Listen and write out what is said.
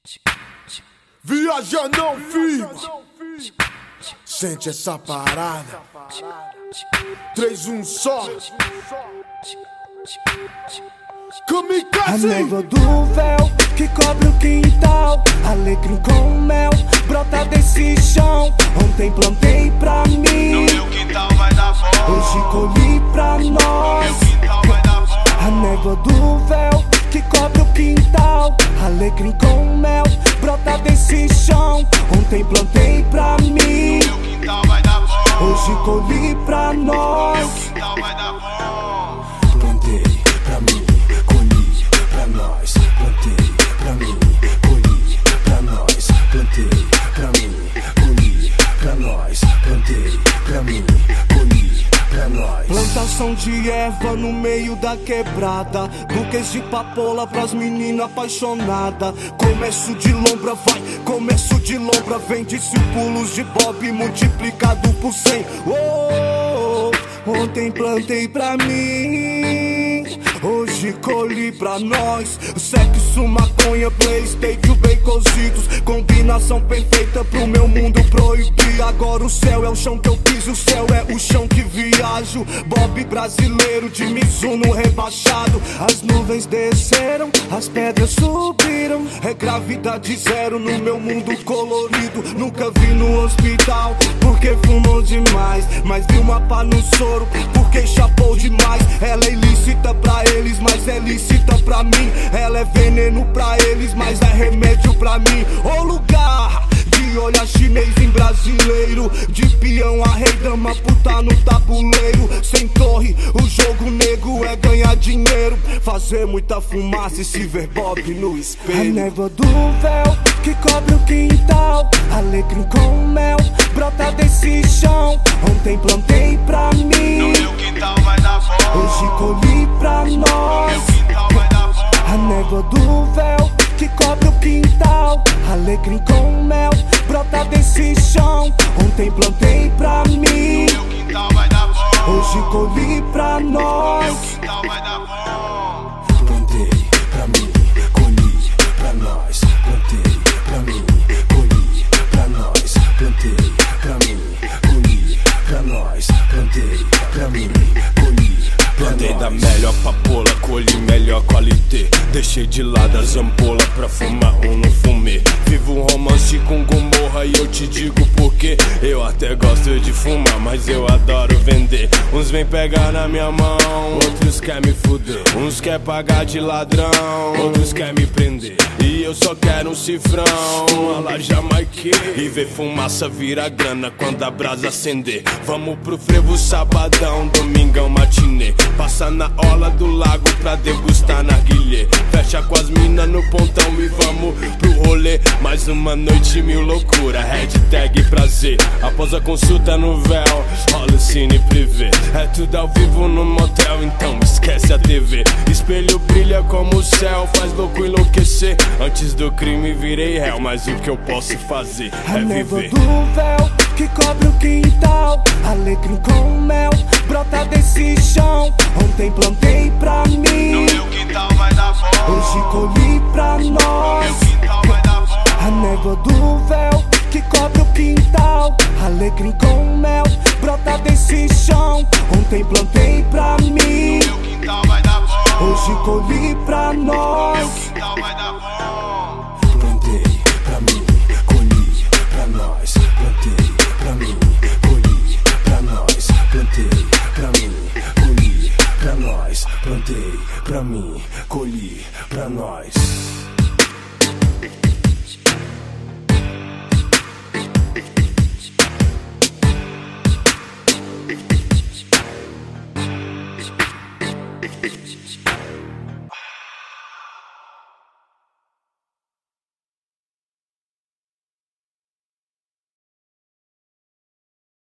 Viaja não, filho. Sente essa parada. 3, 1 só. A névoa do véu que cobre o quintal, alecrim com mel brota desse chão. Ontem plantei pra mim, no meu quintal vai dar bom. Hoje colhi pra nós, no meu quintal vai dar bom. A névoa do véu que cobre o quintal, alecrim com mel brota desse chão. Ontem plantei pra mim, no meu quintal vai dar bom. Hoje colhi pra nós, no meu quintal vai dar bom. Plantei pra mim, colhi pra nós. Plantei pra mim, colhi pra nós. Plantei pra mim, colhi pra nós. Plantei pra mim, colhi pra nós. Plantação de erva no meio da quebrada, buquês de papoula pras meninas apaixonadas. Comércio de lombra vai, comércio de lombra vem. Discípulos de Bob multiplicado por 100. Ontem plantei pra mim, hoje colhi pra nós. Sexo, maconha, Playstation bem cozidos, combinação perfeita pro meu mundo proibir. Agora o céu é o chão que eu piso, o céu é o chão que viajo. Bob brasileiro de Mizuno rebaixado. As nuvens desceram, as pedras subiram. É gravidade zero no meu mundo colorido. Nunca vi no hospital porque fumou demais, mas vi uma pá no soro porque chapou demais. Ela é ilícita pra eles, mas é lícita pra mim. Ela é veneno pra eles, mas é remédio pra mim. O lugar de olhar chinês em brasileiro, de peão a rei dama, puta no tabuleiro. Sem torre, o jogo nego é ganhar dinheiro, fazer muita fumaça e se ver Bob no espelho. A névoa do véu que cobre o quintal, alecrim com mel brota desse chão. Ontem plantei pra mim, no meu quintal vai dar bom. Hoje colhi pra nós, no meu quintal vai dar bom. A névoa do véu que cobre o quintal, alecrim com mel brota desse chão. Ontem plantei pra mim, no meu quintal vai dar bom. Hoje colhi pra no nós, meu quintal vai dar bom. Plantei pra mim, colhi pra nós. Plantei pra mim, colhi pra nós. Plantei pra mim, colhi pra nós. Plantei pra mim, colhi pra Plantei da nós. melhor papoula, colhi melhor qualité. Deixei de lado as ampolas pra fumar ou não fumei. Vivo um romance com Gomorra e eu te digo porque eu até gosto de fumar, mas eu adoro vender. Uns vem pegar na minha mão, outros quer me fuder. Uns quer pagar de ladrão, outros quer me prender. E eu só quero um cifrão, uma lá jamaiquê. E ver fumaça vira grana quando a brasa acender. Vamos pro frevo sabadão, domingão matinê. Passa na orla do lago pra degustar narguilé. Fecha com as minas no pontão e vamos pro rolê. Mais uma noite, mil loucura, hashtag prazer. Após a consulta no véu, rola o cine privê. É tudo ao vivo no motel, então esquece a TV. Espelho brilha como o céu, faz louco enlouquecer. Antes do crime virei réu, mas o que eu posso fazer A é névoa viver. do véu que cobre o quintal, alecrim com mel brota desse chão. Ontem plantei pra No mim, meu quintal vai dar bom. hoje colhi pra no nós. meu quintal vai dar bom. A névoa do véu que cobre o quintal, alecrim com mel brota desse chão. Ontem plantei pra mim, No meu quintal vai dar bom. hoje colhi pra no meu nós. quintal vai dar bom. Plantei pra mim, colhi pra nós. Plantei pra mim, colhi pra nós. Plantei pra mim, colhi pra nós. Plantei pra mim, colhi pra nós.